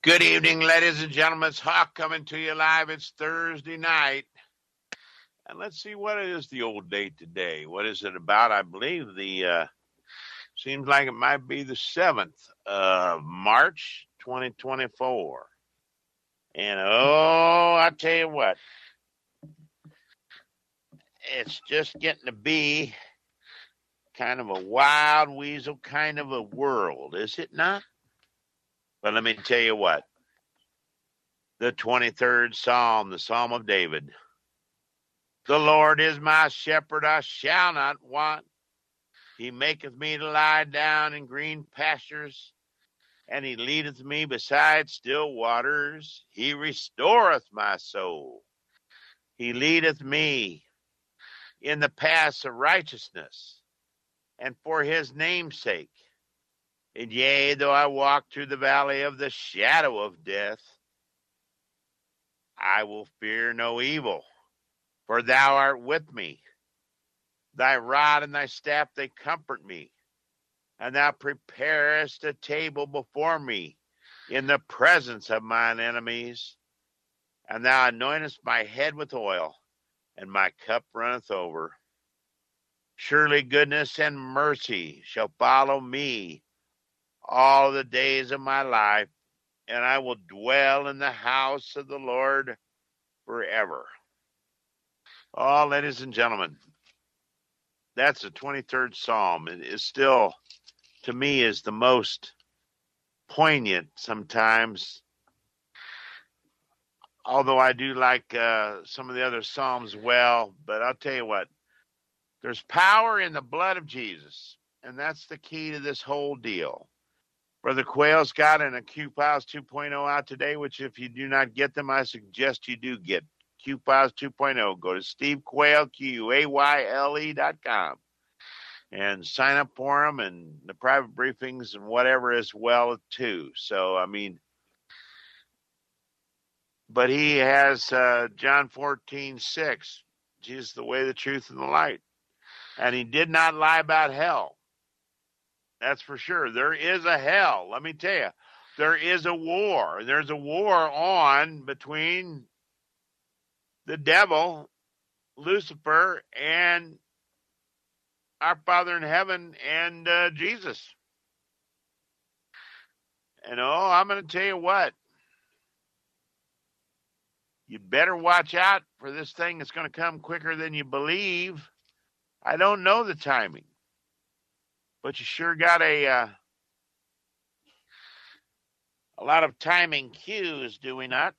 Good evening, ladies and gentlemen. It's Hawk coming to you live. It's Thursday night. And let's see, what is the old date today? What is it about? I believe seems like it might be the 7th of March, 2024. And I tell you what, it's just getting to be kind of a wild weasel kind of a world, is it not? But let me tell you what, the 23rd Psalm, the Psalm of David. The Lord is my shepherd, I shall not want. He maketh me to lie down in green pastures, and he leadeth me beside still waters. He restoreth my soul. He leadeth me in the paths of righteousness, and for his name's sake. And yea, though I walk through the valley of the shadow of death, I will fear no evil, for thou art with me. Thy rod and thy staff, they comfort me. And thou preparest a table before me in the presence of mine enemies. And thou anointest my head with oil, and my cup runneth over. Surely goodness and mercy shall follow me all the days of my life, and I will dwell in the house of the Lord forever. Oh, ladies and gentlemen, that's the 23rd Psalm. It is still, to me, is the most poignant sometimes. Although I do like some of the other Psalms well, but I'll tell you what, there's power in the blood of Jesus, and that's the key to this whole deal. Brother Quayle's got an Q-Files 2.0 out today, which if you do not get them, I suggest you do get Q-Files 2.0. Go to Steve Quayle, QUAYLE.com, and sign up for them and the private briefings and whatever as well, too. So, I mean, but he has John 14:6, Jesus, the way, the truth, and the light. And he did not lie about hell. That's for sure. There is a hell. Let me tell you, there is a war. There's a war on between the devil, Lucifer, and our Father in heaven and Jesus. And I'm going to tell you what, you better watch out for this thing that's going to come quicker than you believe. I don't know the timing, but you sure got a lot of timing cues, do we not?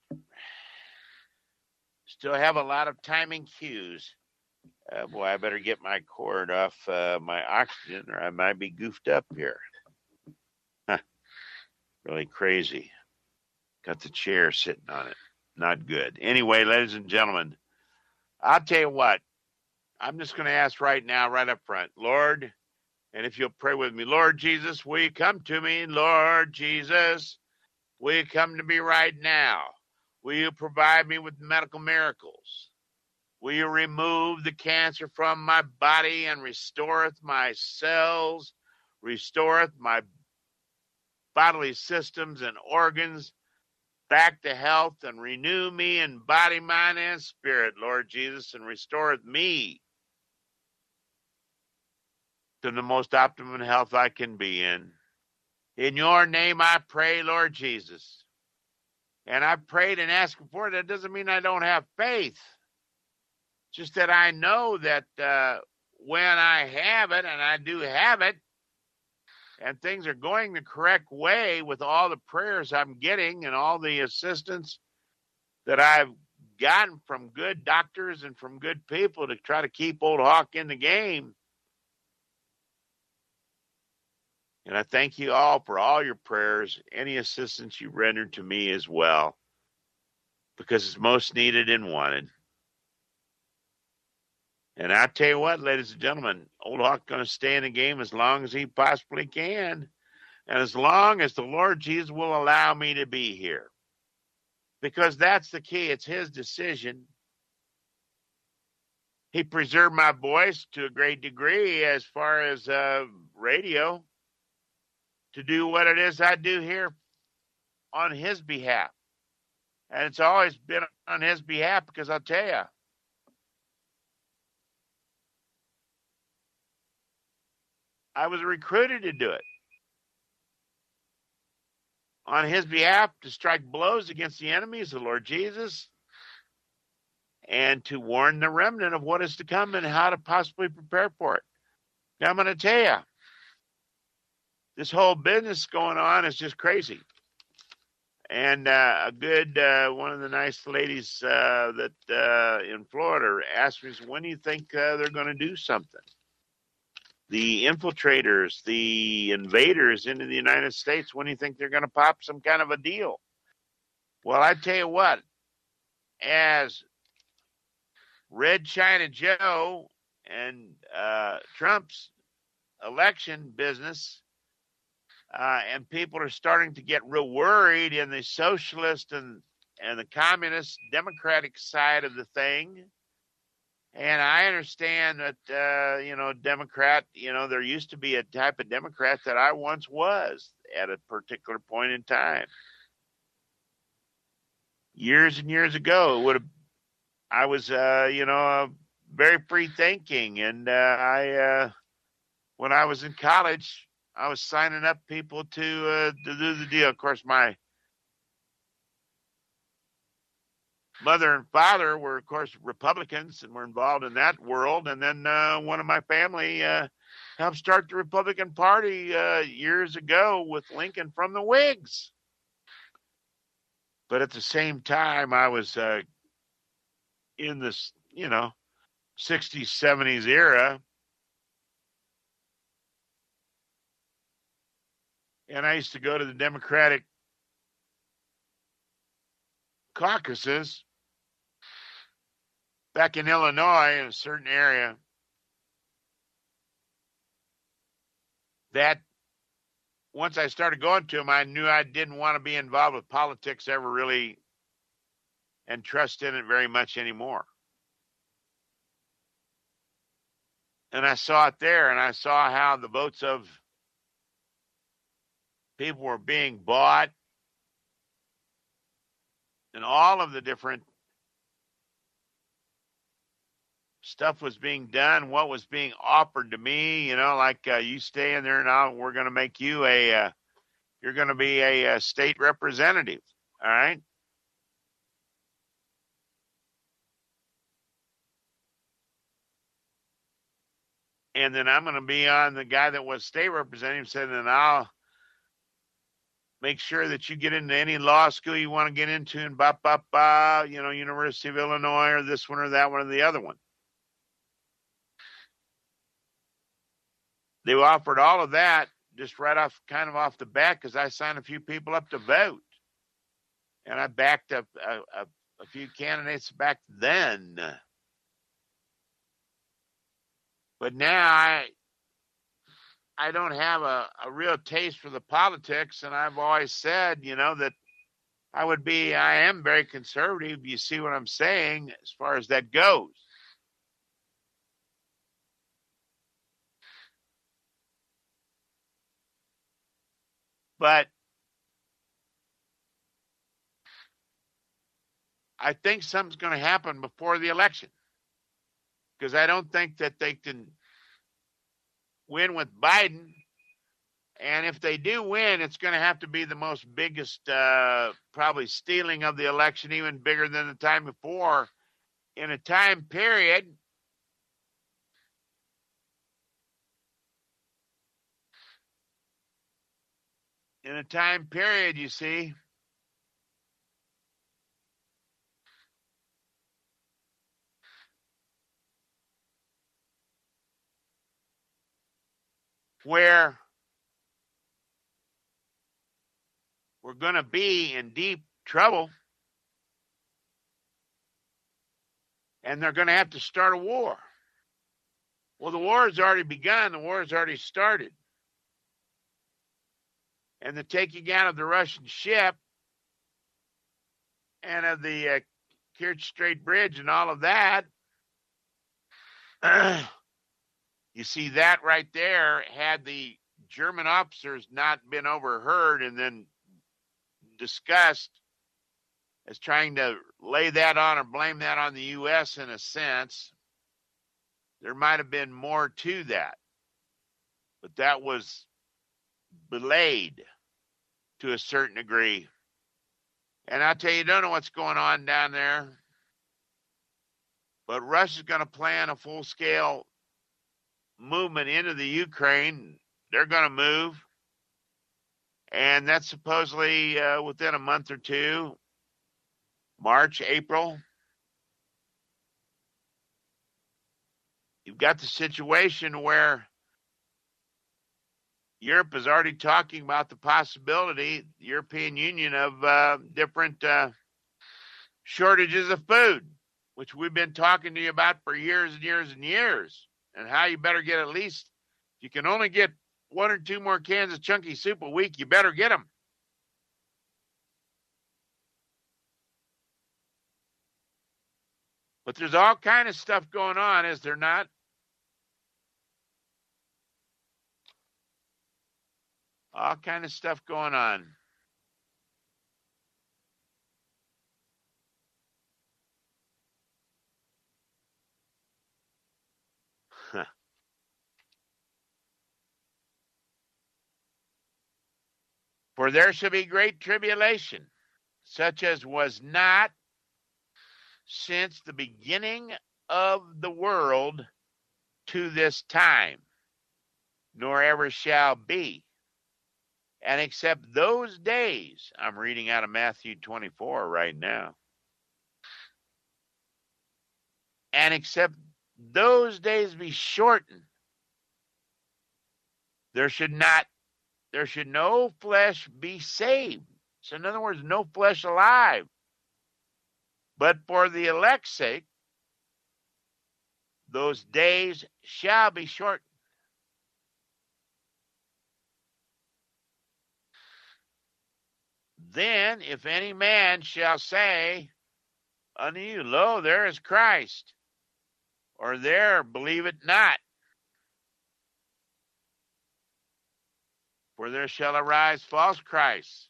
Still have a lot of timing cues. Boy, I better get my cord off my oxygen, or I might be goofed up here. Huh. Really crazy. Got the chair sitting on it. Not good. Anyway, ladies and gentlemen, I'll tell you what. I'm just going to ask right now, right up front, Lord, and if you'll pray with me, Lord Jesus, will you come to me? Lord Jesus, will you come to me right now? Will you provide me with medical miracles? Will you remove the cancer from my body and restoreth my cells, restoreth my bodily systems and organs back to health, and renew me in body, mind, and spirit, Lord Jesus, and restoreth me to the most optimum health I can be in. In your name I pray, Lord Jesus. And I prayed and asked for it. That doesn't mean I don't have faith. Just that I know that when I have it, and I do have it, and things are going the correct way with all the prayers I'm getting and all the assistance that I've gotten from good doctors and from good people to try to keep Old Hawk in the game. And I thank you all for all your prayers, any assistance you rendered to me as well, because it's most needed and wanted. And I tell you what, ladies and gentlemen, Old Hawk's going to stay in the game as long as he possibly can, and as long as the Lord Jesus will allow me to be here, because that's the key. It's his decision. He preserved my voice to a great degree as far as radio, to do what it is I do here on his behalf. And it's always been on his behalf because I'll tell you, I was recruited to do it on his behalf to strike blows against the enemies of the Lord Jesus and to warn the remnant of what is to come and how to possibly prepare for it. Now, I'm going to tell you, this whole business going on is just crazy. And a good one of the nice ladies that in Florida asked me, when do you think they're going to do something? The infiltrators, the invaders into the United States, when do you think they're going to pop some kind of a deal? Well, I tell you what, as Red China Joe and Trump's election business, and people are starting to get real worried in the socialist and the communist democratic side of the thing. And I understand that, Democrat, there used to be a type of Democrat that I once was at a particular point in time. Years and years ago, I was, very free thinking. And when I was in college, I was signing up people to do the deal. Of course, my mother and father were, of course, Republicans and were involved in that world. And then one of my family helped start the Republican Party years ago with Lincoln from the Whigs. But at the same time, I was in this, 60s, 70s era. And I used to go to the Democratic caucuses back in Illinois in a certain area that once I started going to them, I knew I didn't want to be involved with politics ever really and trust in it very much anymore. And I saw it there, and I saw how the votes of people were being bought and all of the different stuff was being done, what was being offered to me, like you stay in there now, we're going to make you you're going to be a state representative. All right. And then I'm going to be on the guy that was state representative said, and I'll make sure that you get into any law school you want to get into and University of Illinois or this one or that one or the other one. They offered all of that just right off the bat because I signed a few people up to vote. And I backed up a few candidates back then. But now I don't have a real taste for the politics, and I've always said, that I am very conservative. You see what I'm saying as far as that goes. But I think something's going to happen before the election because I don't think that they can win with Biden. And if they do win, it's going to have to be the most biggest, probably stealing of the election, even bigger than the time before, in a time period you see, where we're going to be in deep trouble and they're going to have to start a war. Well, the war has already begun. The war has already started. And the taking out of the Russian ship and of the Kerch Strait Bridge and all of that, you see that right there, had the German officers not been overheard and then discussed as trying to lay that on or blame that on the U.S. in a sense. There might have been more to that, but that was belayed to a certain degree. And I'll tell you, don't know what's going on down there, but Russia's going to plan a full-scale movement into the Ukraine. They're going to move, and that's supposedly within a month or two, March, April. You've got the situation where Europe is already talking about the possibility, the European Union, of different shortages of food, which we've been talking to you about for years and years and years, and how you better get at least, if you can only get 1 or 2 more cans of chunky soup a week, you better get them. But there's all kind of stuff going on, is there not? All kind of stuff going on. For there shall be great tribulation, such as was not since the beginning of the world to this time, nor ever shall be. And except those days, I'm reading out of Matthew 24 right now, and except those days be shortened, there should no flesh be saved. So in other words, no flesh alive. But for the elect's sake, those days shall be shortened. Then, if any man shall say unto you, Lo, there is Christ, or there, believe it not. For there shall arise false Christs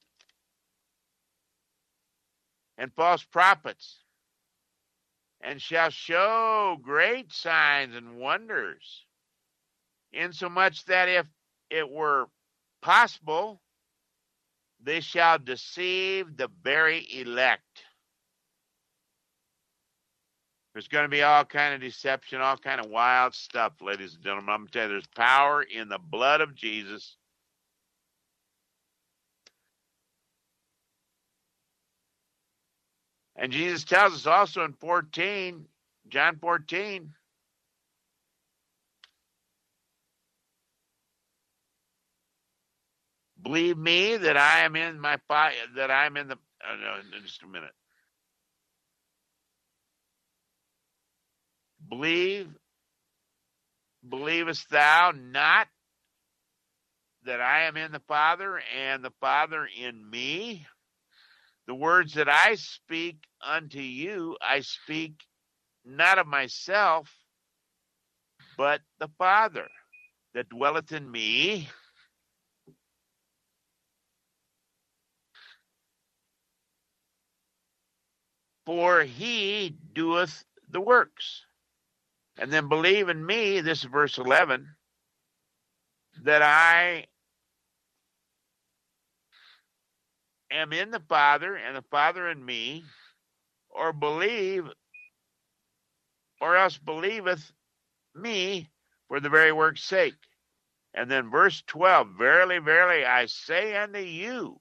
and false prophets, and shall show great signs and wonders, insomuch that if it were possible, they shall deceive the very elect. There's going to be all kind of deception, all kind of wild stuff, ladies and gentlemen. I'm going to tell you, there's power in the blood of Jesus. And Jesus tells us also in 14, John 14, believe me that I am in my Father, that I am in the, no, just a minute. Believest thou not that I am in the Father and the Father in me? The words that I speak unto you, I speak not of myself, but the Father that dwelleth in me. For he doeth the works. And then believe in me, this is verse 11, that I am in the Father and the Father in me, or believe, or else believeth me for the very work's sake. And then verse 12, verily, verily, I say unto you,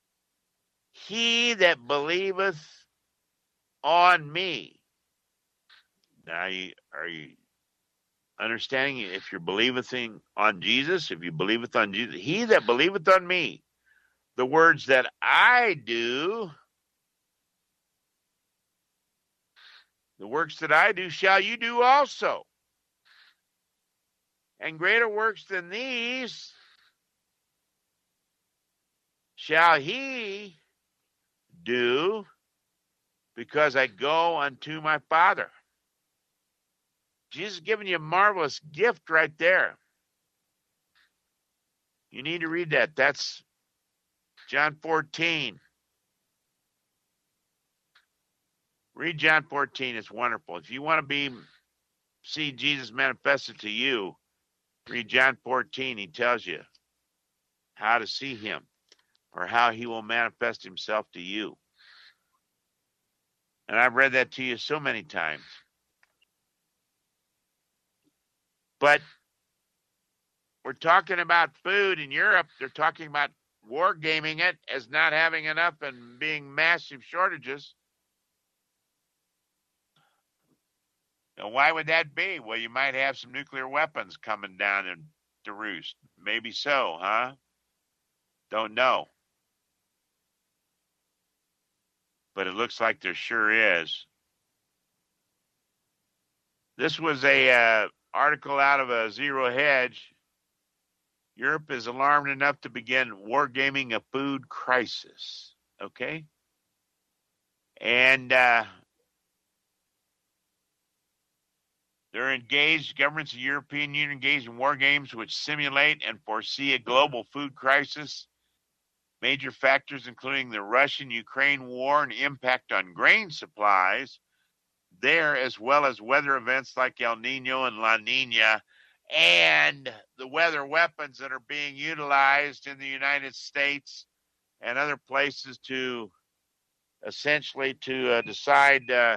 he that believeth on me. Now, are you understanding? If you're believing on Jesus, if you believeth on Jesus, he that believeth on me, the words that I do, the works that I do, shall you do also. And greater works than these shall he do, because I go unto my Father. Jesus is giving you a marvelous gift right there. You need to read that. That's John 14. Read John 14. It's wonderful. If you want to see Jesus manifested to you, read John 14. He tells you how to see him or how he will manifest himself to you. And I've read that to you so many times. But we're talking about food in Europe. They're talking about wargaming it as not having enough and being massive shortages. Now, why would that be? Well, you might have some nuclear weapons coming down to roost. Maybe so, huh? Don't know. But it looks like there sure is. This was a article out of a Zero Hedge. Europe is alarmed enough to begin wargaming a food crisis. Okay? And they're engaged, governments of the European Union engaged in war games which simulate and foresee a global food crisis. Major factors including the Russian-Ukraine war and impact on grain supplies there, as well as weather events like El Nino and La Nina, and the weather weapons that are being utilized in the United States and other places to essentially to decide that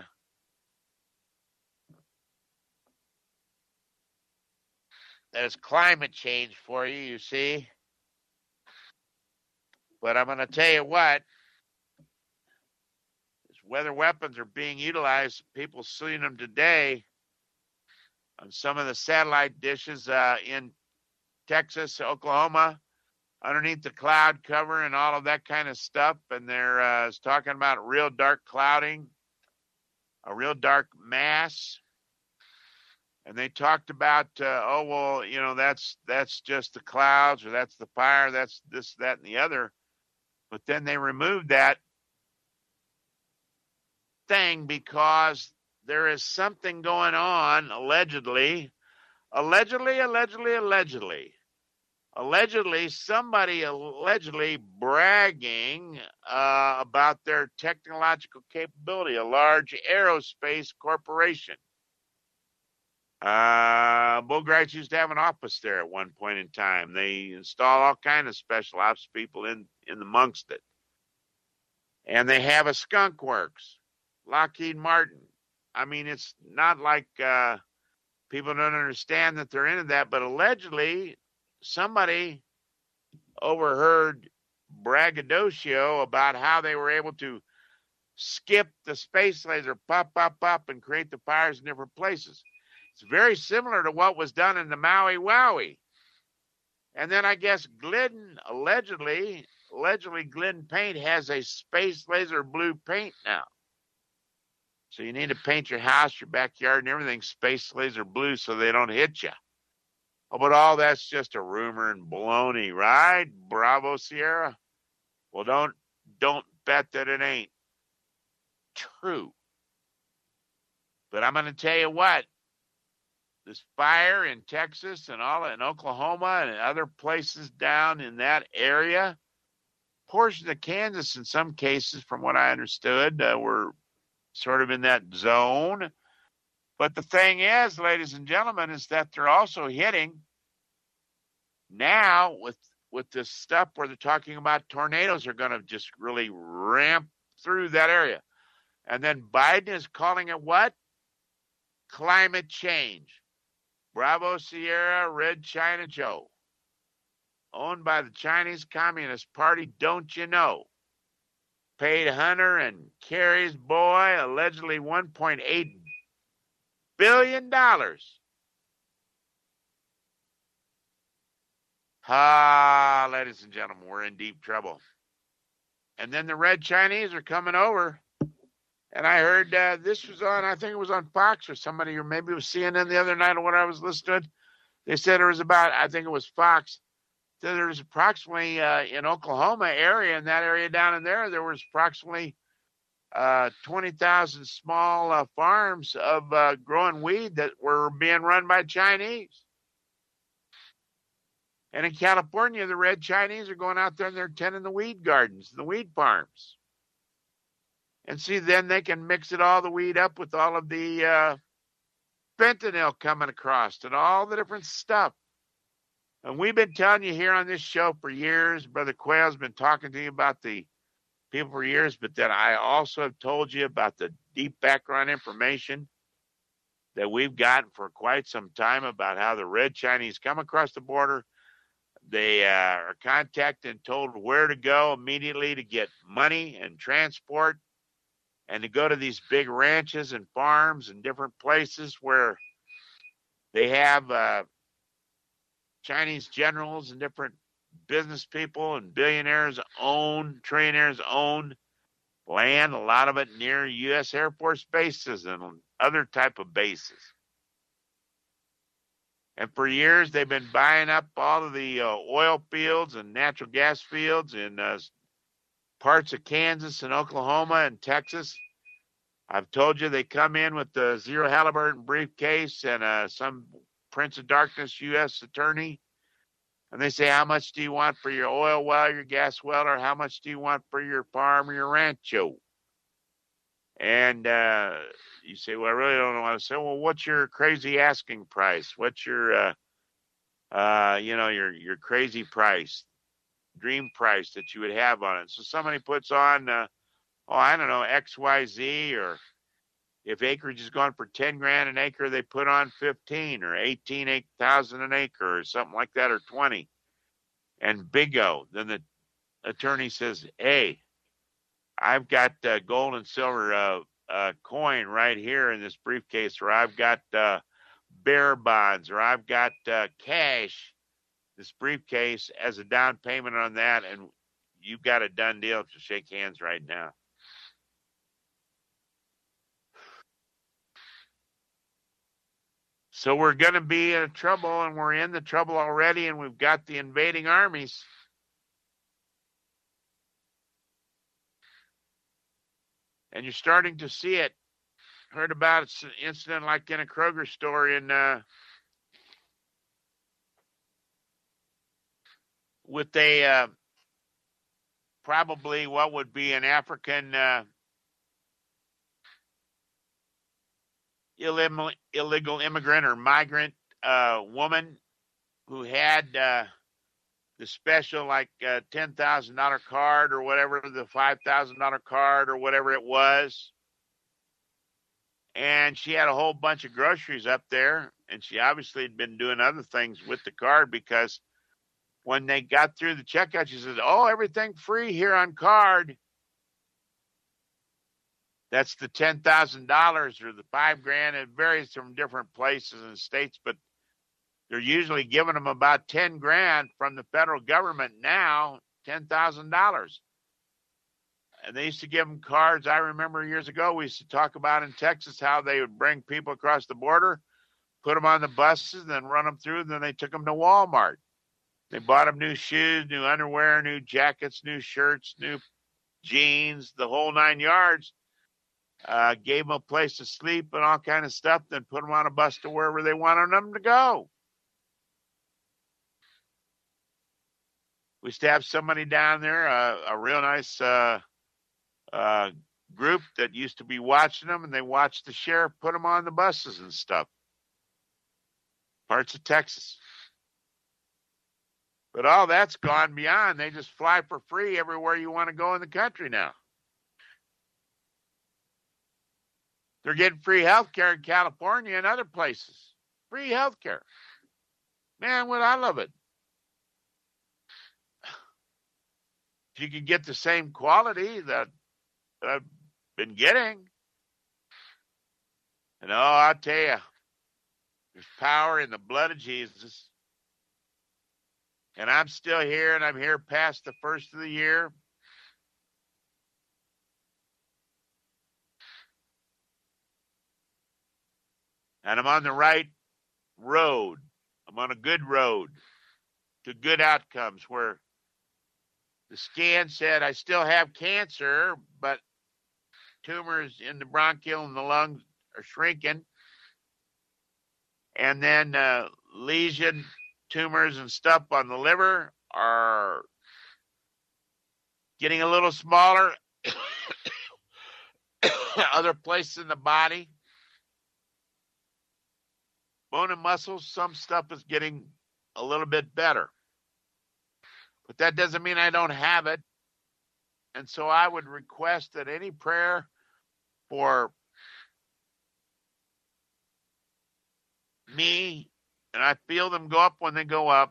it's climate change for you, you see. But I'm going to tell you what, these weather weapons are being utilized. People seeing them today on some of the satellite dishes in Texas, Oklahoma, underneath the cloud cover and all of that kind of stuff. And they're talking about real dark clouding, a real dark mass. And they talked about, oh, well, you know, that's just the clouds, or that's the fire, that's this, that, and the other. But then they removed that thing because there is something going on, allegedly, somebody allegedly bragging about their technological capability, a large aerospace corporation. Bull Grites used to have an office there at one point in time. They install all kinds of special ops people in amongst it. And they have a skunk works, Lockheed Martin. I mean, it's not like people don't understand that they're into that, but allegedly somebody overheard braggadocio about how they were able to skip the space laser, pop, and create the fires in different places. It's very similar to what was done in the Maui Wowie. And then I guess Glidden, allegedly Glidden Paint has a space laser blue paint now. So you need to paint your house, your backyard, and everything space laser blue so they don't hit you. Oh, but all that's just a rumor and baloney, right? Bravo, Sierra. Well, don't bet that it ain't true. But I'm going to tell you what. This fire in Texas and all in Oklahoma and other places down in that area, portions of Kansas in some cases, from what I understood, were sort of in that zone. But the thing is, ladies and gentlemen, is that they're also hitting now with this stuff where they're talking about tornadoes are going to just really ramp through that area. And then Biden is calling it what? Climate change. Bravo Sierra, Red China Joe. Owned by the Chinese Communist Party, don't you know? Paid Hunter and Kerry's boy allegedly $1.8 billion. Ladies and gentlemen, we're in deep trouble. And then the Red Chinese are coming over. And I heard this was on, I think it was on Fox or somebody, or maybe it was CNN the other night or what I was listening to. They said there was about, I think it was Fox, that there was approximately in Oklahoma area, in that area down in there was approximately 20,000 small farms of growing weed that were being run by Chinese. And in California, the red Chinese are going out there and they're tending the weed gardens, the weed farms. And see, then they can mix it all the weed up with all of the fentanyl coming across and all the different stuff. And we've been telling you here on this show for years. Brother Quayle's been talking to you about the people for years, but then I also have told you about the deep background information that we've gotten for quite some time about how the red Chinese come across the border. They are contacted and told where to go immediately to get money and transport and to go to these big ranches and farms and different places where they have Chinese generals and different business people and billionaires own, trillionaires own land, a lot of it near U.S. Air Force bases and other type of bases. And for years, they've been buying up all of the oil fields and natural gas fields in parts of Kansas and Oklahoma and Texas. I've told you they come in with the Zero Halliburton briefcase and some Prince of Darkness U.S. attorney. And they say, how much do you want for your oil well, your gas well, or how much do you want for your farm or your rancho? And you say, well, I really don't know what to say. Well, what's your crazy asking price? What's your, your crazy price, dream price that you would have on it? So somebody puts on, I don't know, XYZ, or if acreage is going for 10 grand an acre, they put on 15 or 18,000 an acre or something like that, or 20. And bingo, then the attorney says, hey, I've got gold and silver coin right here in this briefcase, or I've got bear bonds, or I've got cash, this briefcase as a down payment on that, and you've got a done deal to shake hands right now. So we're going to be in trouble, and we're in the trouble already, and we've got the invading armies. And you're starting to see it. Heard about an incident like in a Kroger store in with a probably what would be an African illegal immigrant or migrant woman who had the special like $10,000 card or whatever, the $5,000 card or whatever it was. And she had a whole bunch of groceries up there, and she obviously had been doing other things with the card, because when they got through the checkout, she said, oh, everything free here on card. That's the $10,000 or the $5 grand. It varies from different places and states, but they're usually giving them about 10 grand from the federal government now, $10,000. And they used to give them cards. I remember years ago, we used to talk about in Texas how they would bring people across the border, put them on the buses, and then run them through. And then they took them to Walmart. They bought them new shoes, new underwear, new jackets, new shirts, new jeans, the whole 9 yards. Gave them a place to sleep and all kind of stuff, then put them on a bus to wherever they wanted them to go. We used to have somebody down there, a real nice group that used to be watching them, and they watched the sheriff put them on the buses and stuff. Parts of Texas. But all that's gone beyond. They just fly for free everywhere you want to go in the country now. They're getting free health care in California and other places. Free health care. Man, would I love it. If you could get the same quality that I've been getting. And I'll tell you, there's power in the blood of Jesus. And I'm still here, and I'm here past the first of the year. And I'm on the right road. I'm on a good road to good outcomes, where the scan said I still have cancer, but tumors in the bronchial and the lungs are shrinking. And then lesion tumors and stuff on the liver are getting a little smaller. Other places in the body, bone and muscles, some stuff is getting a little bit better. But that doesn't mean I don't have it. And so I would request that any prayer for me, and I feel them go up when they go up,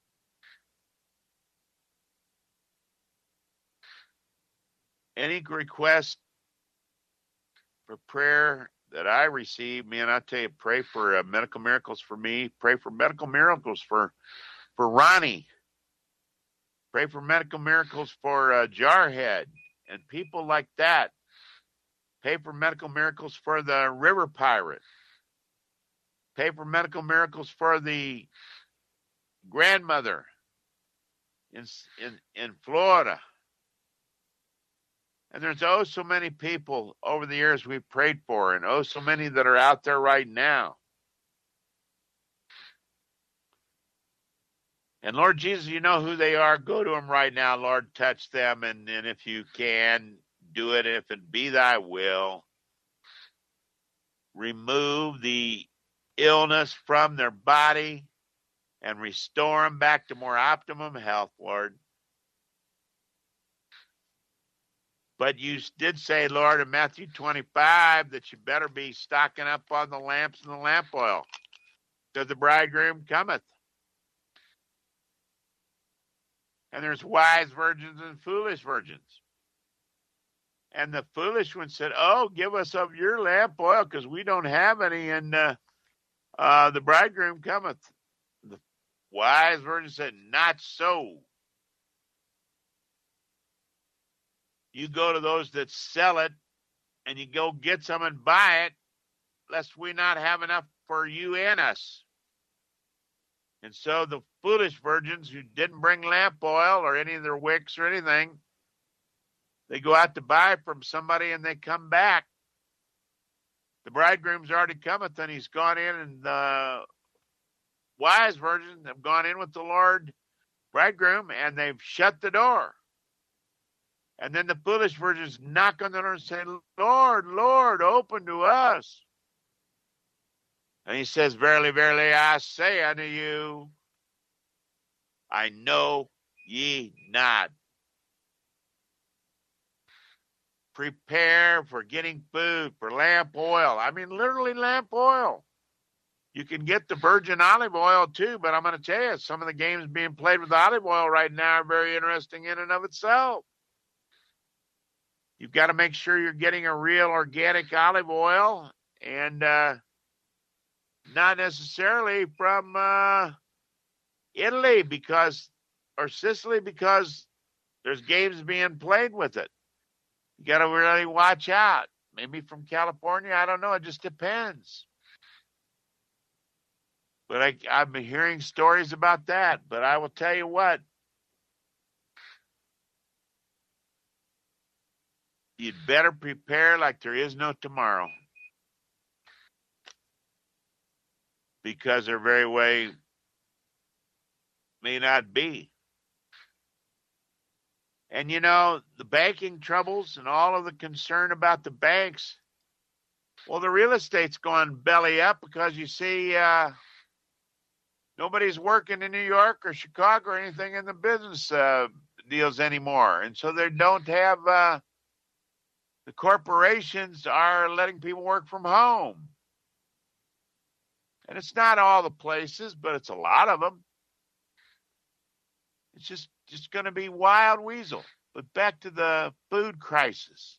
any request for prayer that I receive, man, I tell you, pray for medical miracles for me. Pray for medical miracles for Ronnie. Pray for medical miracles for Jarhead and people like that. Pray for medical miracles for the river pirate. Pray for medical miracles for the grandmother in Florida. And there's so many people over the years we've prayed for, and so many that are out there right now. And Lord Jesus, you know who they are. Go to them right now, Lord. Touch them, and if you can, do it. If it be thy will, remove the illness from their body and restore them back to more optimum health, Lord. But you did say, Lord, in Matthew 25, that you better be stocking up on the lamps and the lamp oil, because the bridegroom cometh. And there's wise virgins and foolish virgins. And the foolish one said, oh, give us of your lamp oil, because we don't have any, and the bridegroom cometh. The wise virgin said, not so. You go to those that sell it, and you go get some and buy it, lest we not have enough for you and us. And so the foolish virgins who didn't bring lamp oil or any of their wicks or anything, they go out to buy from somebody and they come back. The bridegroom's already cometh, and he's gone in, and the wise virgins have gone in with the Lord bridegroom, and they've shut the door. And then the foolish virgins knock on the door and say, Lord, Lord, open to us. And he says, verily, verily, I say unto you, I know ye not. Prepare for getting food, for lamp oil. I mean, literally lamp oil. You can get the virgin olive oil too, but I'm going to tell you, some of the games being played with olive oil right now are very interesting in and of itself. You've got to make sure you're getting a real organic olive oil, and not necessarily from Italy or Sicily, because there's games being played with it. You got to really watch out. Maybe from California, I don't know. It just depends. But I've been hearing stories about that. But I will tell you what, you'd better prepare like there is no tomorrow, because there very way may not be. And you know, the banking troubles and all of the concern about the banks, well, the real estate's going belly up, because you see, nobody's working in New York or Chicago or anything in the business deals anymore. And so they don't have, the corporations are letting people work from home. And it's not all the places, but it's a lot of them. It's just going to be wild weasel. But back to the food crisis.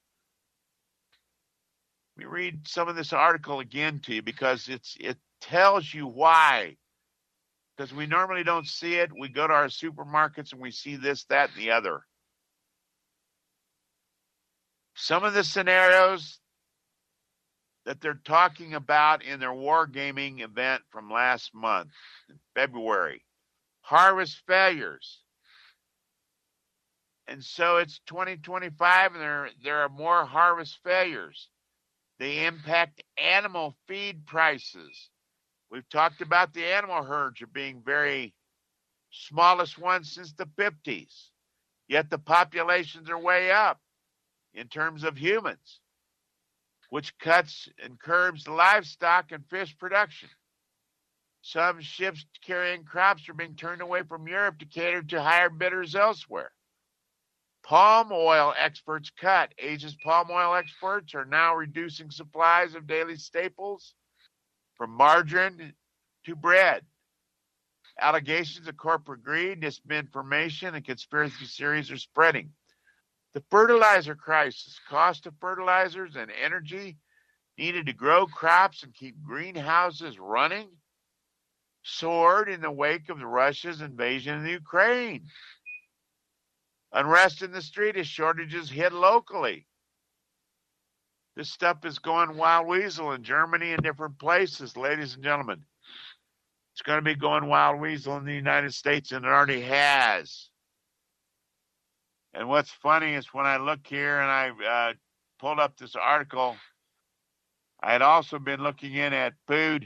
Let me read some of this article again to you, because it tells you why. Because we normally don't see it. We go to our supermarkets and we see this, that, and the other. Some of the scenarios that they're talking about in their wargaming event from last month, in February. Harvest failures. And so it's 2025, and there are more harvest failures. They impact animal feed prices. We've talked about the animal herds are being very smallest one since the 50s. Yet the populations are way up in terms of humans, which cuts and curbs livestock and fish production. Some ships carrying crops are being turned away from Europe to cater to higher bidders elsewhere. Palm oil exports cut. Asia's palm oil exports are now reducing supplies of daily staples from margarine to bread. Allegations of corporate greed, misinformation, and conspiracy theories are spreading. The fertilizer crisis, cost of fertilizers and energy needed to grow crops and keep greenhouses running, soared in the wake of Russia's invasion of the Ukraine. Unrest in the street as shortages hit locally. This stuff is going wild weasel in Germany and different places, ladies and gentlemen. It's going to be going wild weasel in the United States, and it already has. And what's funny is when I look here and I pulled up this article, I had also been looking in at food.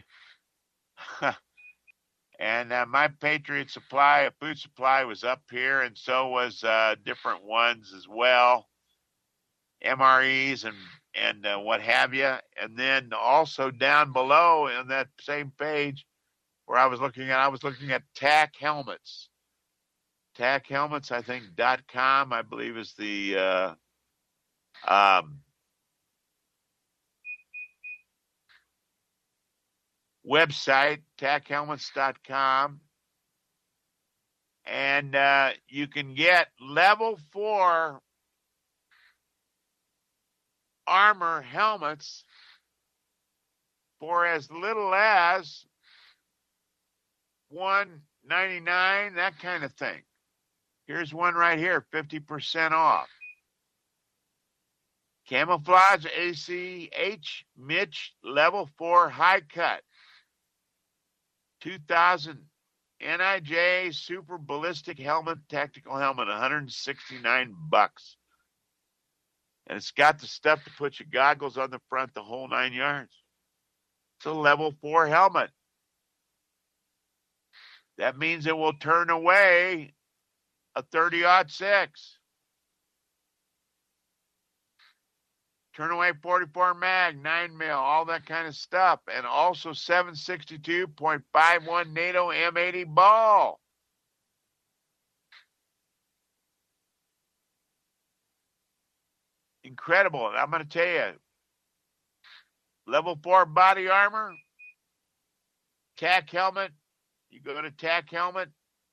And my Patriot supply, food supply was up here, and so was different ones as well, MREs and what have you. And then also down below on that same page where I was looking at TAC helmets. TAC helmets, I think, .com, I believe, is the website, tachelmets.com. And you can get level 4 armor helmets for as little as $199, that kind of thing. Here's one right here, 50% off. Camouflage ACH Mitch Level 4 High Cut. 2000 NIJ Super Ballistic Helmet, Tactical Helmet, $169. And it's got the stuff to put your goggles on the front, the whole 9 yards. It's a level 4 helmet. That means it will turn away a 30-06. Turn away 44 mag, 9 mil, all that kind of stuff. And also 762.51 NATO M80 ball. Incredible. And I'm going to tell you, level 4 body armor, TAC helmet. You go to TAC helmet,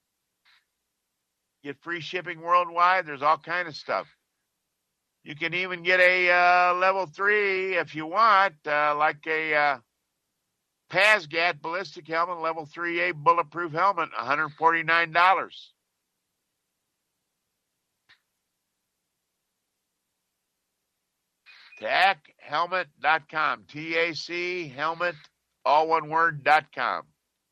get free shipping worldwide. There's all kind of stuff. You can even get a level 3 if you want, like a PASGAT ballistic helmet, level 3A bulletproof helmet, $149. TAChelmet.com, TAC helmet, all one word.com.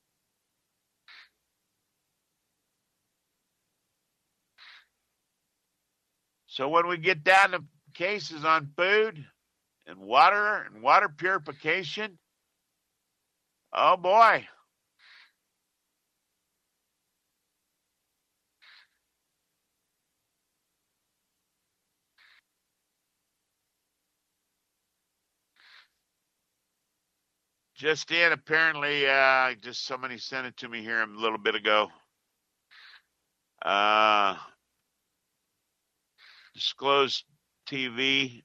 So when we get down to cases on food and water purification, oh boy. Just in, apparently, just somebody sent it to me here a little bit ago. Disclosed TV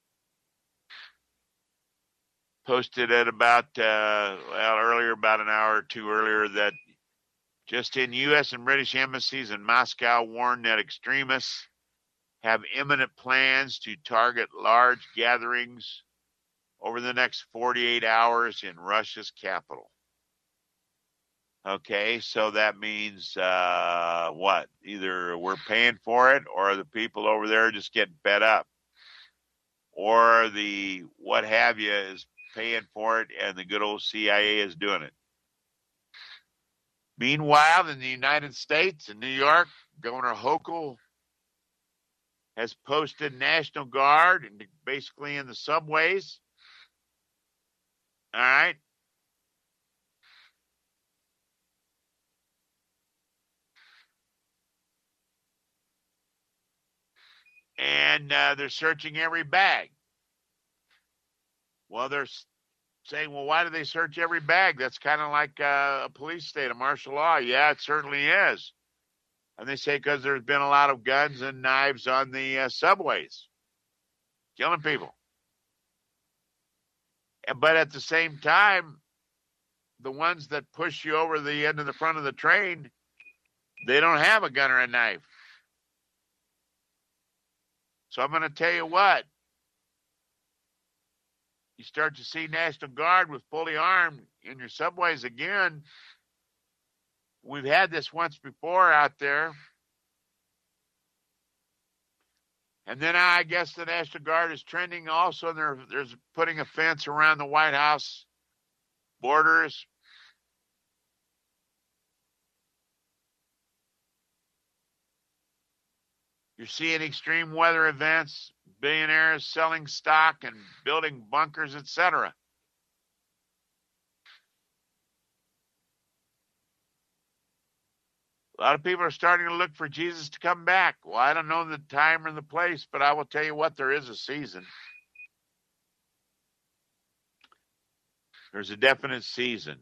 posted at about earlier, about an hour or two earlier, that just in U.S. and British embassies in Moscow warned that extremists have imminent plans to target large gatherings over the next 48 hours in Russia's capital. Okay, so that means what? Either we're paying for it, or the people over there are just getting fed up, or the what have you is paying for it, and the good old CIA is doing it. Meanwhile, in the United States, in New York, Governor Hochul has posted National Guard and basically in the subways. All right. and they're searching every bag. Well, they're saying, well, why do they search every bag? That's kind of like a police state of martial law. Yeah, it certainly is. And they say because there's been a lot of guns and knives on the subways, killing people. But at the same time, the ones that push you over the end of the front of the train, they don't have a gun or a knife. So I'm going to tell you what. You start to see National Guard with fully armed in your subways again. We've had this once before out there. And then I guess the National Guard is trending also. There's putting a fence around the White House borders. You're seeing extreme weather events, billionaires selling stock and building bunkers, etc. A lot of people are starting to look for Jesus to come back. Well, I don't know the time or the place, but I will tell you what, there is a season. There's a definite season.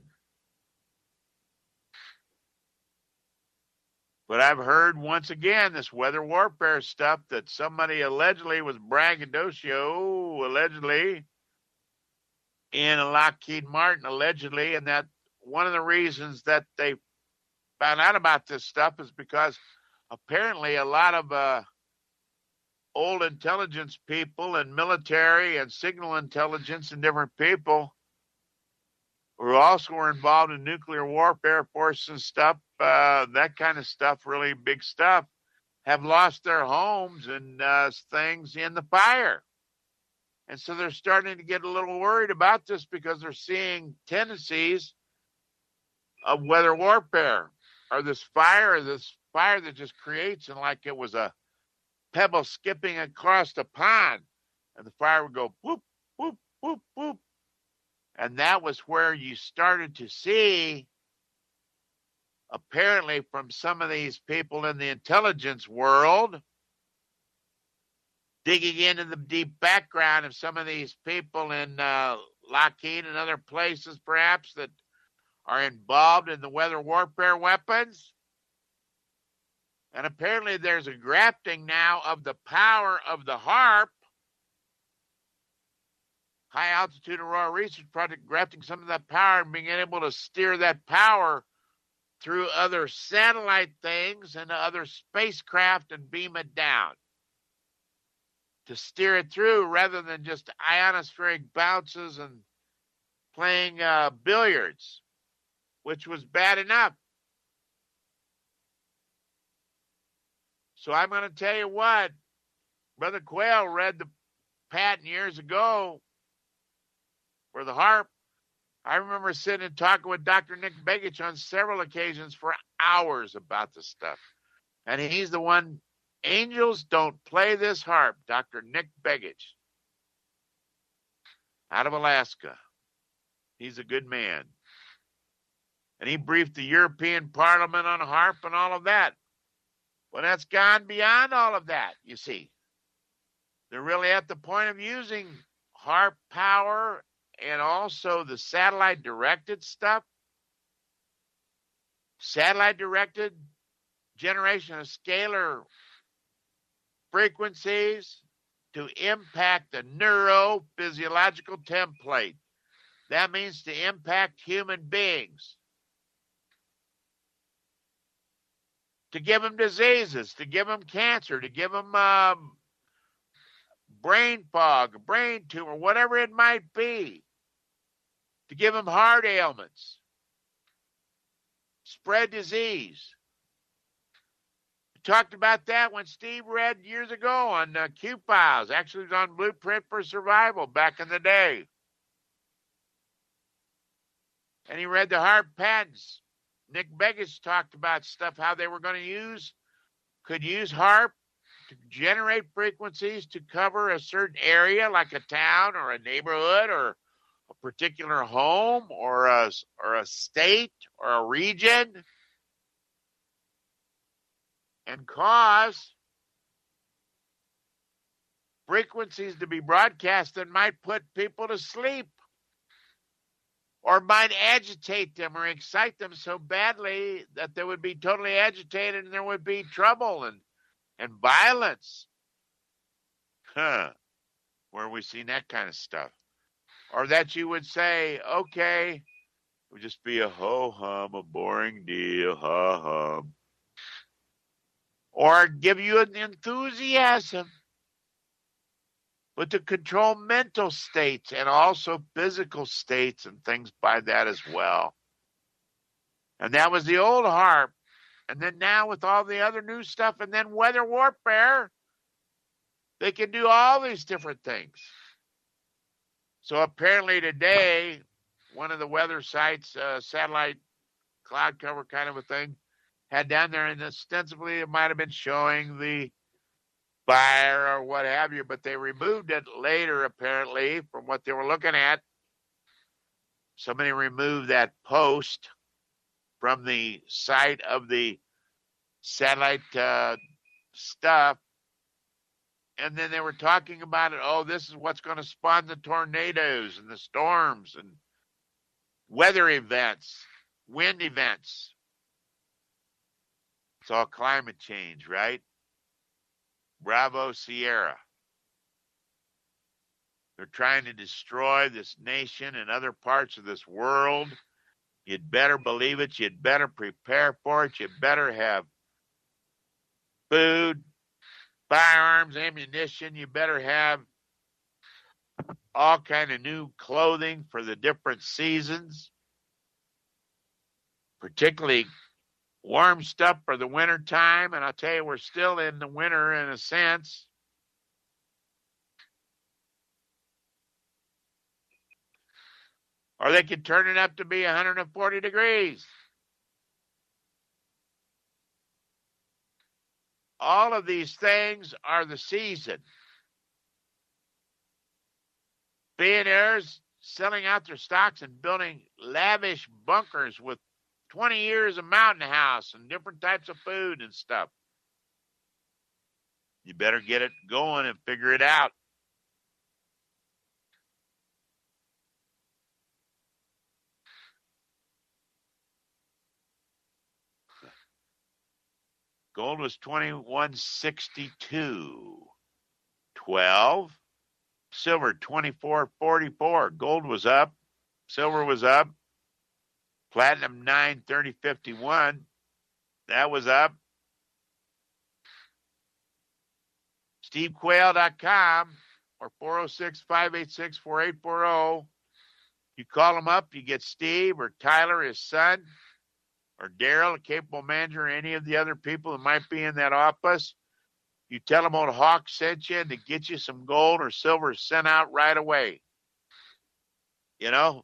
But I've heard once again this weather warfare stuff that somebody allegedly was braggadocio, allegedly, in a Lockheed Martin, allegedly, and that one of the reasons that they found out about this stuff is because apparently a lot of old intelligence people and military and signal intelligence and different people who also were involved in nuclear warfare, force and stuff, that kind of stuff, really big stuff, have lost their homes and things in the fire. And so they're starting to get a little worried about this because they're seeing tendencies of weather warfare, or this fire that just creates, and like it was a pebble skipping across the pond, and the fire would go whoop, whoop, whoop, whoop. And that was where you started to see, apparently from some of these people in the intelligence world, digging into the deep background of some of these people in Lockheed and other places perhaps that are involved in the weather warfare weapons. And apparently there's a grafting now of the power of the HAARP, High Altitude Aurora Research Project, grafting some of that power and being able to steer that power through other satellite things and other spacecraft and beam it down to steer it through rather than just ionospheric bounces and playing billiards, which was bad enough. So I'm going to tell you what, Brother Quayle read the patent years ago for the HAARP. I remember sitting and talking with Dr. Nick Begich on several occasions for hours about this stuff. And he's the one, angels don't play this HAARP, Dr. Nick Begich, out of Alaska. He's a good man. And he briefed the European Parliament on HAARP and all of that. Well, that's gone beyond all of that, you see. They're really at the point of using HAARP power and also the satellite-directed stuff. Satellite-directed generation of scalar frequencies to impact the neurophysiological template. That means to impact human beings. To give them diseases, to give them cancer, to give them brain fog, brain tumor, whatever it might be. To give them heart ailments, spread disease. We talked about that when Steve read years ago on Q Files. Actually, it was on Blueprint for Survival back in the day. And he read the HAARP patents. Nick Begich talked about stuff, how they were going to could use HAARP to generate frequencies to cover a certain area, like a town or a neighborhood or a particular home or a state or a region, and cause frequencies to be broadcast that might put people to sleep or might agitate them or excite them so badly that they would be totally agitated and there would be trouble and violence. Where have we seen that kind of stuff? Or that you would say, okay, it would just be a ho-hum, a boring deal, ha-hum. Or give you an enthusiasm, but to control mental states and also physical states and things by that as well. And that was the old HAARP. And then now with all the other new stuff and then weather warfare, they can do all these different things. So apparently today, one of the weather sites, satellite cloud cover kind of a thing, had down there, and ostensibly it might have been showing the fire or what have you, but they removed it later, apparently, from what they were looking at. Somebody removed that post from the site of the satellite stuff, and then they were talking about it. Oh, this is what's going to spawn the tornadoes and the storms and weather events, wind events. It's all climate change, right? Bravo, Sierra. They're trying to destroy this nation and other parts of this world. You'd better believe it. You'd better prepare for it. You'd better have food, firearms, ammunition. You better have all kind of new clothing for the different seasons, particularly warm stuff for the winter time. And I'll tell you, we're still in the winter in a sense. Or they could turn it up to be 140 degrees. All of these things are the season. Billionaires selling out their stocks and building lavish bunkers with 20 years of mountain house and different types of food and stuff. You better get it going and figure it out. Gold was 21.62. 12. Silver 24.44. Gold was up. Silver was up. Platinum 930.51. That was up. SteveQuail.com or 406-586-4840. You call them up, you get Steve or Tyler, his son, or Daryl, a capable manager, or any of the other people that might be in that office. You tell them old Hawk sent you to get you some gold or silver sent out right away. You know,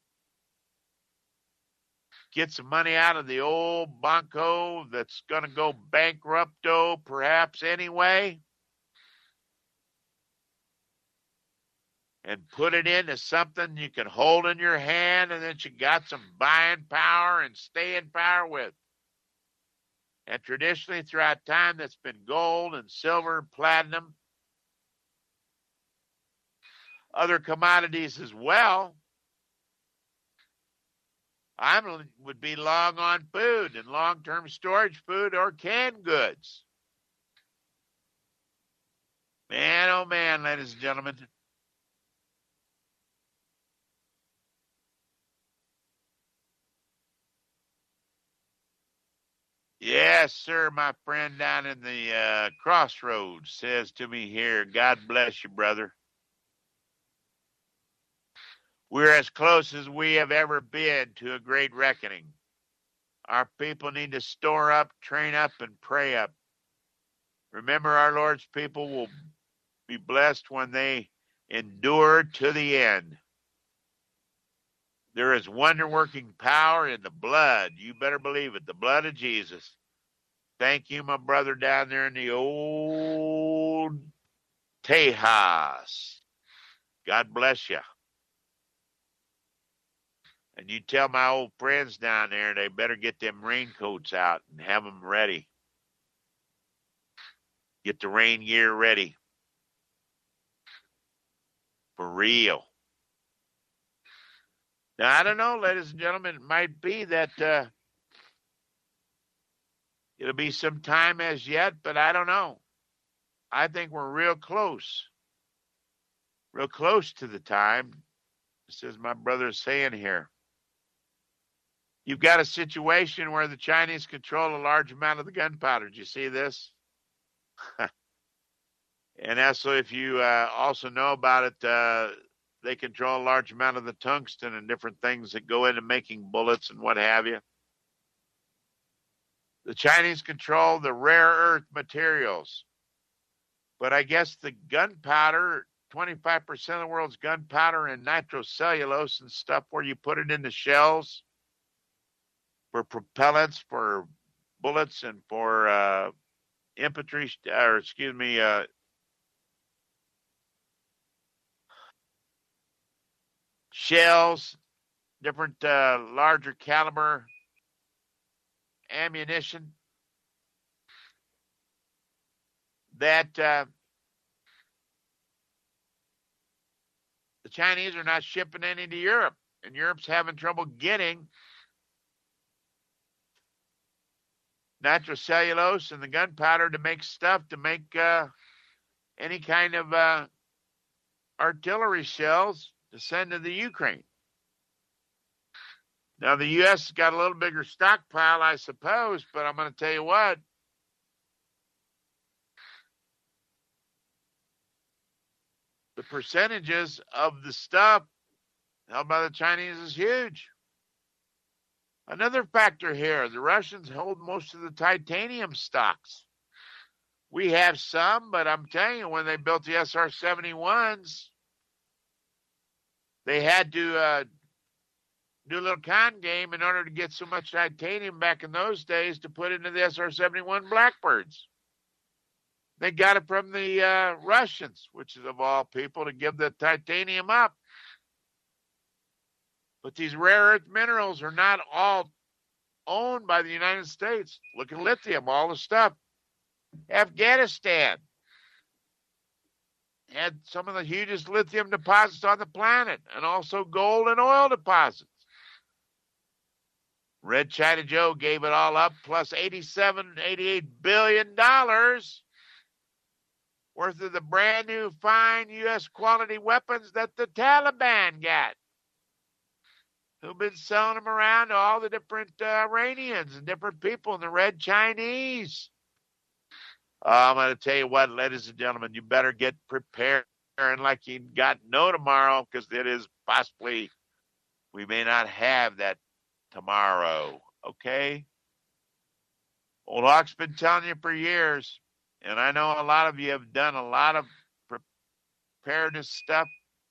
get some money out of the old Banco that's going to go bankrupto perhaps anyway, and put it into something you can hold in your hand and that you got some buying power and staying power with. And traditionally throughout time, that's been gold and silver and platinum, other commodities as well. I would be long on food and long-term storage food or canned goods. Man, oh man, ladies and gentlemen. Yes, sir, my friend down in the crossroads says to me here, God bless you, brother. We're as close as we have ever been to a great reckoning. Our people need to store up, train up, and pray up. Remember, our Lord's people will be blessed when they endure to the end. There is wonder-working power in the blood. You better believe it, the blood of Jesus. Thank you, my brother down there in the old Tejas. God bless you. And you tell my old friends down there they better get them raincoats out and have them ready. Get the rain gear ready. For real. Now, I don't know, ladies and gentlemen, it might be that it'll be some time as yet, but I don't know. I think we're real close to the time. This is my brother saying here. You've got a situation where the Chinese control a large amount of the gunpowder. Did you see this? And also, if you also know about it, they control a large amount of the tungsten and different things that go into making bullets and what have you. The Chinese control the rare earth materials. But I guess the gunpowder, 25% of the world's gunpowder and nitrocellulose and stuff where you put it in the shells for propellants, for bullets, and for infantry, shells, different larger caliber ammunition, that the Chinese are not shipping any to Europe, and Europe's having trouble getting nitrocellulose and the gunpowder to make stuff to make any kind of artillery shells to send to the Ukraine. Now, the U.S. has got a little bigger stockpile, I suppose, but I'm going to tell you what. The percentages of the stuff held by the Chinese is huge. Another factor here, the Russians hold most of the titanium stocks. We have some, but I'm telling you, when they built the SR-71s, they had to do a little con game in order to get so much titanium back in those days to put into the SR-71 Blackbirds. They got it from the Russians, which is of all people, to give the titanium up. But these rare earth minerals are not all owned by the United States. Look at lithium, all the stuff. Afghanistan had some of the hugest lithium deposits on the planet, and also gold and oil deposits. Red China Joe gave it all up, plus $88 billion worth of the brand new fine U.S. quality weapons that the Taliban got, who've been selling them around to all the different Iranians and different people in the Red Chinese. I'm going to tell you what, ladies and gentlemen, you better get prepared like you got no tomorrow, because it is possibly we may not have that tomorrow, okay? Old Hawk's been telling you for years, and I know a lot of you have done a lot of preparedness stuff.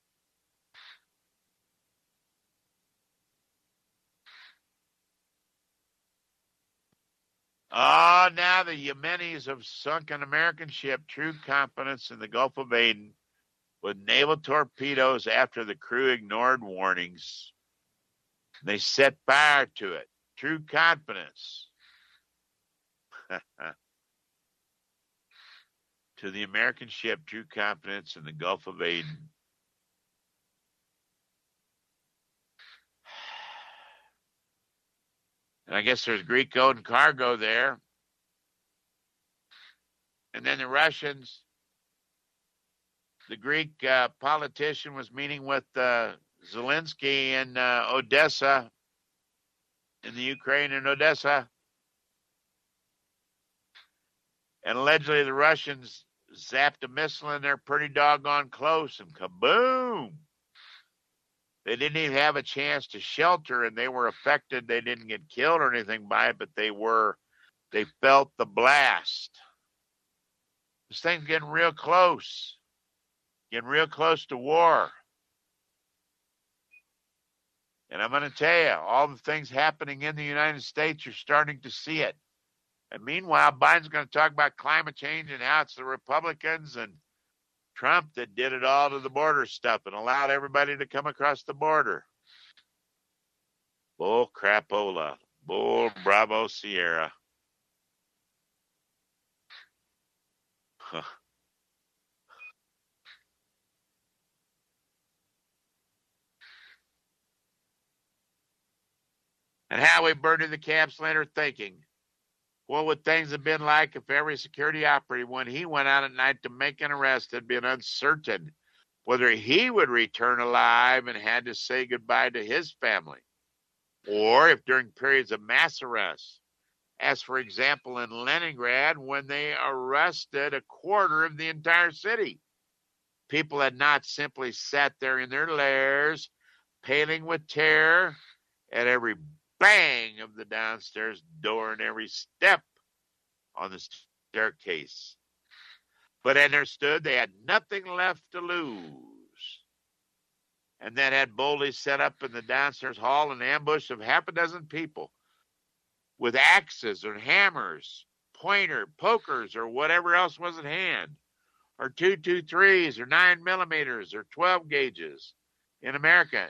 Oh, now the Yemenis have sunk an American ship, True Confidence, in the Gulf of Aden with naval torpedoes after the crew ignored warnings. They set fire to it. True Confidence. To the American ship, True Confidence, in the Gulf of Aden. And I guess there's Greek code and cargo there. And then the Russians, the Greek politician was meeting with Zelensky in Odessa, in the Ukraine and Odessa. And allegedly the Russians zapped a missile in there pretty doggone close, and kaboom! They didn't even have a chance to shelter, and they were affected. They didn't get killed or anything by it, but they felt the blast. This thing's getting real close to war. And I'm going to tell you, all the things happening in the United States, you're starting to see it. And meanwhile, Biden's going to talk about climate change and how it's the Republicans and Trump that did it all to the border stuff and allowed everybody to come across the border. Bull crapola. Bull Bravo Sierra. Huh. And Howie birded the cab's lantern thinking, what would things have been like if every security operative, when he went out at night to make an arrest, had been uncertain whether he would return alive and had to say goodbye to his family? Or if during periods of mass arrests, as for example in Leningrad, when they arrested a quarter of the entire city, people had not simply sat there in their lairs, paling with terror at every bang of the downstairs door and every step on the staircase, but understood they had nothing left to lose, and then had boldly set up in the downstairs hall an ambush of half a dozen people with axes or hammers, pointer, pokers, or whatever else was at hand, or 223s, or 9 millimeters, or 12 gauges. In America,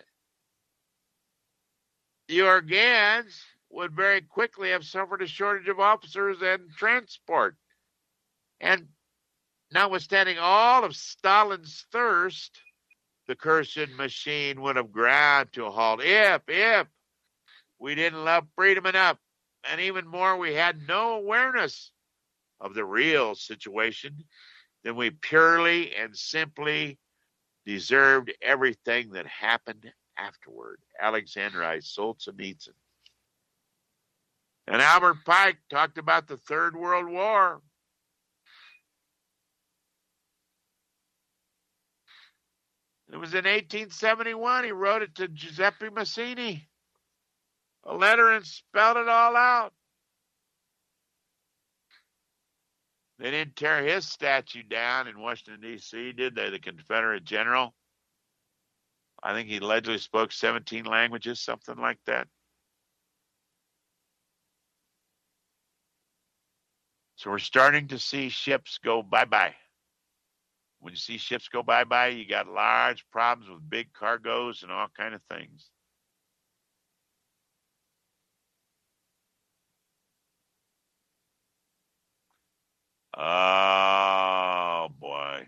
the Afghans would very quickly have suffered a shortage of officers and transport. And notwithstanding all of Stalin's thirst, the cursed machine would have ground to a halt if we didn't love freedom enough. And even more, we had no awareness of the real situation, then we purely and simply deserved everything that happened afterward. Alexander I. Solzhenitsyn. And Albert Pike talked about the Third World War. It was in 1871. He wrote it to Giuseppe Mazzini, a letter, and spelled it all out. They didn't tear his statue down in Washington, D.C., did they? The Confederate general. I think he allegedly spoke 17 languages, something like that. So we're starting to see ships go bye-bye. When you see ships go bye-bye, you got large problems with big cargoes and all kind of things. Oh, boy.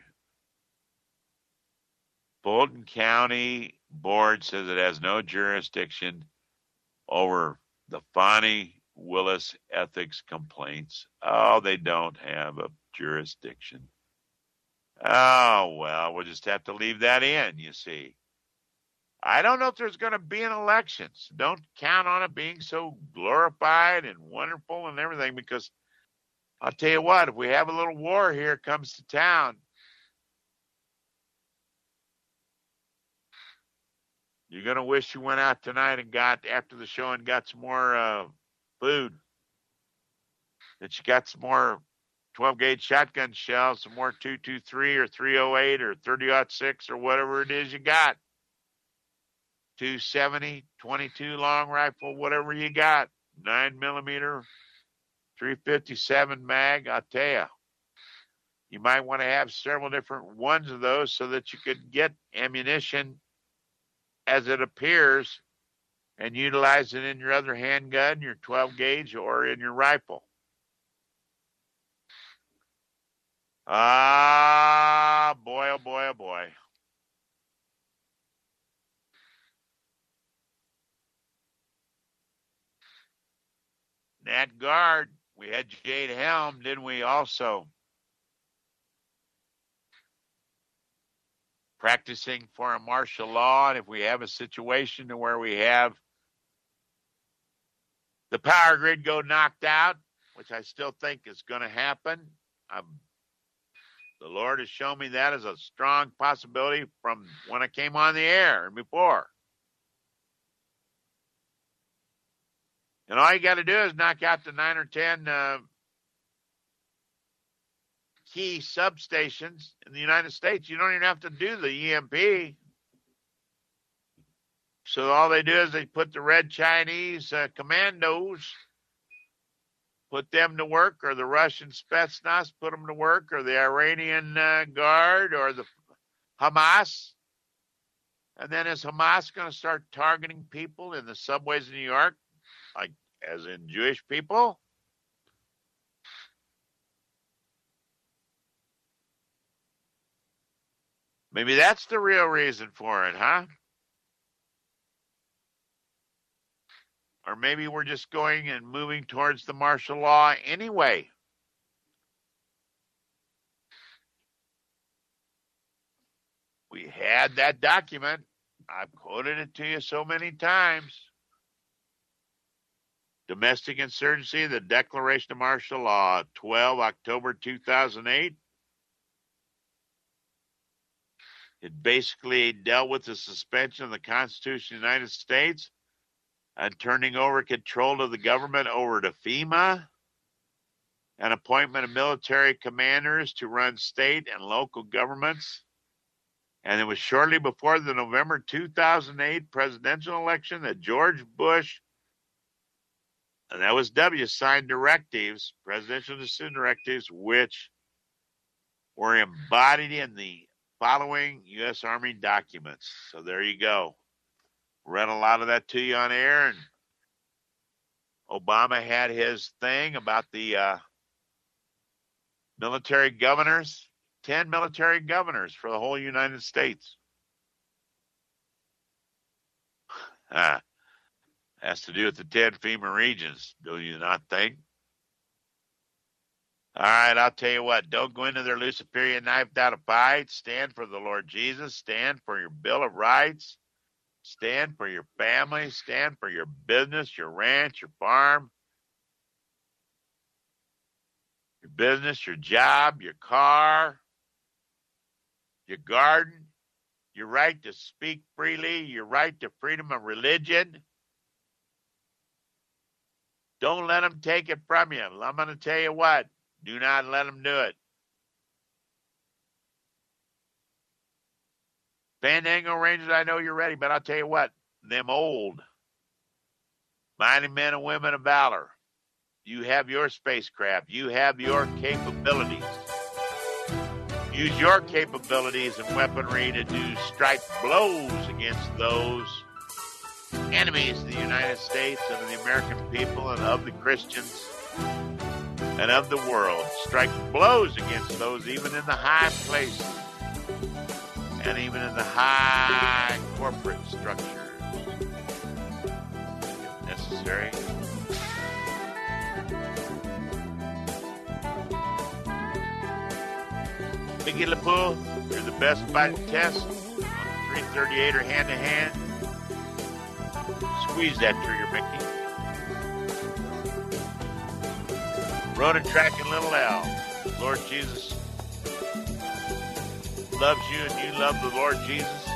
Fulton County Board says it has no jurisdiction over the Fani Willis ethics complaints. Oh, they don't have a jurisdiction. Oh, well, we'll just have to leave that in, you see. I don't know if there's going to be an election. So don't count on it being so glorified and wonderful and everything, because I'll tell you what, if we have a little war here comes to town, you're going to wish you went out tonight and got, after the show, and got some more food, that you got some more 12-gauge shotgun shells, some more 223 or 308 or 30-06 or whatever it is you got. 270, 22 long rifle, whatever you got. 9 millimeter, 357 mag. I'll tell you, you might want to have several different ones of those so that you could get ammunition as it appears and utilize it in your other handgun, your 12-gauge, or in your rifle. Ah, boy, oh boy, oh boy. Nat Guard, we had Jade Helm, didn't we, also? Practicing for a martial law, and if we have a situation to where we have the power grid go knocked out, which I still think is going to happen, the Lord has shown me that as a strong possibility from when I came on the air and before. And all you got to do is knock out the 9 or 10 key substations in the United States. You don't even have to do the EMP. So all they do is they put the Red Chinese commandos, put them to work, or the Russian Spetsnaz, put them to work, or the Iranian Guard, or the Hamas. And then is Hamas going to start targeting people in the subways of New York, like as in Jewish people? Maybe that's the real reason for it, huh? or maybe we're just going and moving towards the martial law anyway. We had that document. I've quoted it to you so many times. Domestic insurgency, the Declaration of Martial Law, 12 October 2008. It basically dealt with the suspension of the Constitution of the United States and turning over control of the government over to FEMA, and appointment of military commanders to run state and local governments. And it was shortly before the November 2008 presidential election that George Bush, and that was W, signed directives, presidential decision directives, which were embodied in the following U.S. Army documents. So there you go. Read a lot of that to you on air, and Obama had his thing about the military governors, 10 military governors for the whole United States. Has to do with the 10 FEMA regions, do you not think? All right, I'll tell you what. Don't go into their Luciferian knifed out a fight. Stand for the Lord Jesus. Stand for your Bill of Rights. Stand for your family. Stand for your business, your ranch, your farm, your business, your job, your car, your garden, your right to speak freely, your right to freedom of religion. Don't let them take it from you. I'm going to tell you what. Do not let them do it. Fandango Rangers, I know you're ready, but I'll tell you what. Them old, mighty men and women of valor, you have your spacecraft. You have your capabilities. Use your capabilities and weaponry to strike blows against those enemies of the United States and of the American people and of the Christians and of the world. Strike blows against those even in the high places and even in the high corporate structures, if necessary. Mickey LaPoule, you're the best fighting test on the 338 or hand-to-hand. Squeeze that trigger, Mickey. Ronan Track and Little L. Lord Jesus loves you and you love the Lord Jesus.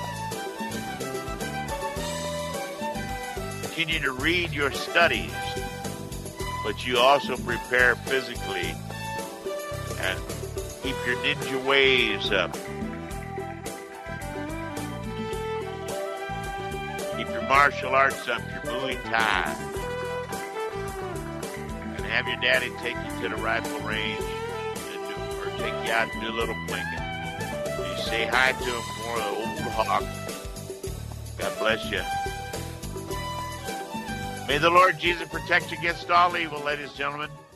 Continue to read your studies, but you also prepare physically and keep your ninja ways up. Keep your martial arts up, your Muay Thai. And have your daddy take you to the rifle range or take you out and do a little blinking. You say hi to him for the old hawk. God bless you. May the Lord Jesus protect you against all evil, ladies and gentlemen.